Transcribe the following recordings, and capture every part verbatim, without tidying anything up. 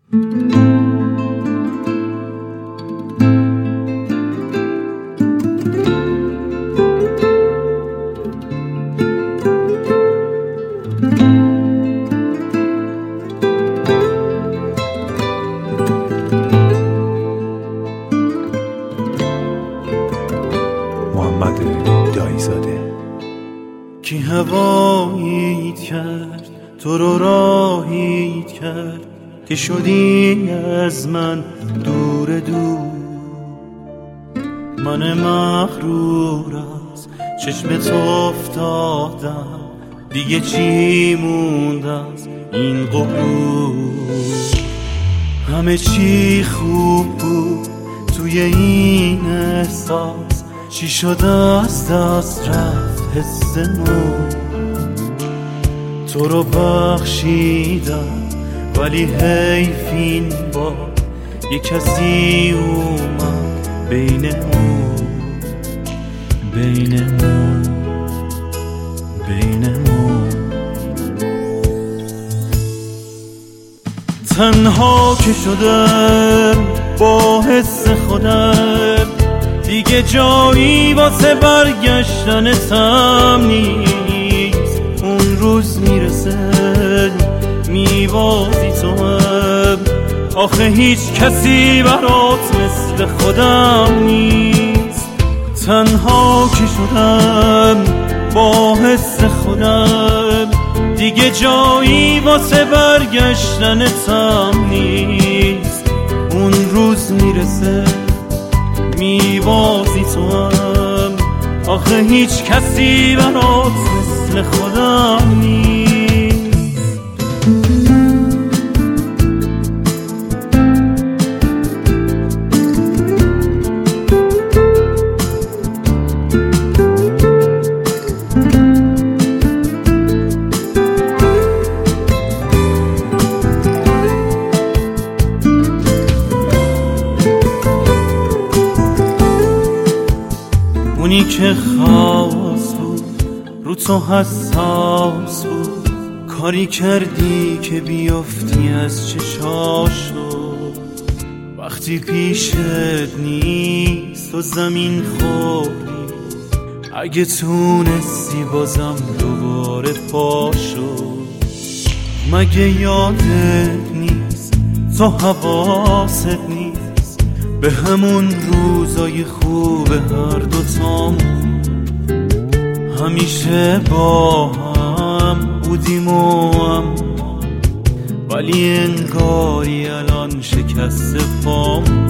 محمد دایزاده. کی هواییت کرد، تو رو راهیت کرد که شدی از من دور دور. من مغرور از چشمت افتادم، دیگه چی موند از این غرور؟ همه چی خوب بود توی این احساس، چی شد از دست رفت حسمون؟ تو رو بخشیدم ولی حیف این بار یه کسی اومد بینمون، بینمون، بینمون. تنها که شدم با حس خودم، دیگه جایی واسه برگشتنتم نیست. اون روز میرسه میوازی تو هم، آخه هیچ کسی برات مثل خودم نیست. تنها که شدم با حس خودم، دیگه جایی واسه برگشتنتم نیست. اون روز میرسه میوازی تو هم، آخه هیچ کسی برات مثل خودم نیست. اونی که خاص بود رو تو حساس بود، کاری کردی که بیافتی از چشاشو. وقتی پیشت نیست و زمین خوری، اگه تونستی بازم دوباره پاشو. مگه یادت نیست، تو حواست نیست به همون روزای خوب هر دوتامون؟ همیشه با هم بودیم و هم، ولی انگاری الان شکست پامون.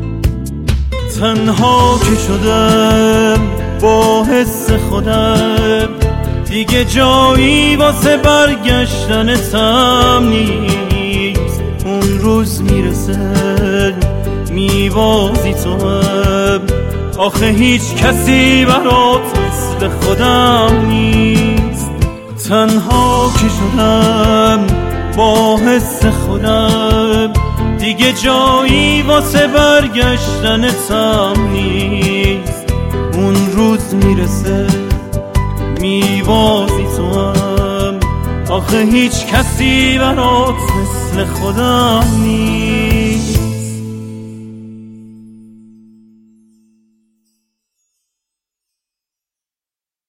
تنها که شدم با حس خودم، دیگه جایی واسه برگشتنتم نیست. اون روز میرسه میوازی تو هم، آخه هیچ کسی برات مثل خودم نیست. تنها که شدم با حس خودم، دیگه جایی واسه برگشتنتم نیست. اون روز میرسه میوازی تو هم، آخه هیچ کسی برات مثل خودم نیست.